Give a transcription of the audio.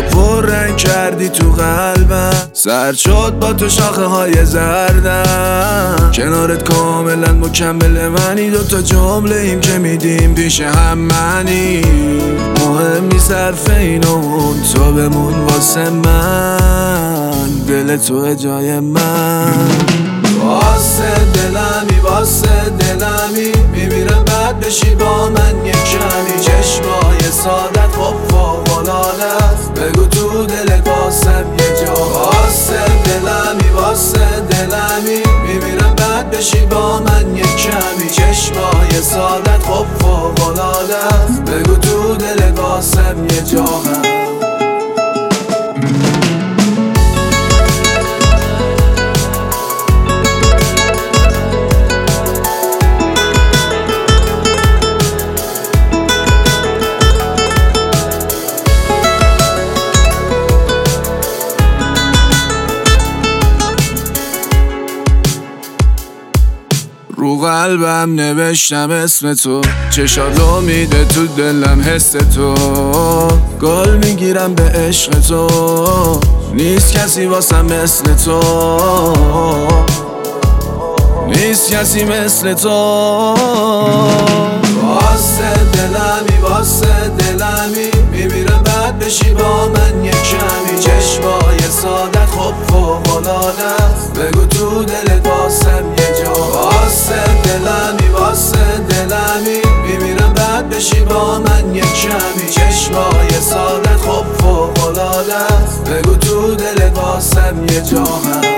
پررنگ کردی تو قلبم، سرد شد با تو شاخه های زردم. کنارت کاملا مکمل منی، دوتا جمله ایم که میدیم پیش هم منی. مهم نیست حرف این و اون، تو بمون واسه من، دل تو جای من. واسه دلمی واسه دلمی، میمیرم بعد بشی با من یک کمی. چشمای سادت خب فوق‌العاده است، بگو تو دلت واسم یه جا. واسه دلمی واسه دلمی، میمیرم بعد بشی با من یک کمی. چشمای سادت خب فوق‌العاده است، بگو تو دلت واسم یه جا هست. رو قلبم نوشتم اسم تو، چشاتو میده تو دلم حس تو. گل میگیرم به عشق تو، نیست کسی واسم مثل تو، نیست کسی مثل تو. واسه دلمی واسه دلمی، میمیرم بعد بشی با من یک کمی. چشمای سادت خب فوق‌العاده است، بگو تو دلت واسم یه جا. واسه دلمی واسه دلمی، میمیرم بعد بشی با من یک کمی. چشمای سادت خب فوق‌العاده است، بگو تو دلت واسم یه جا هست.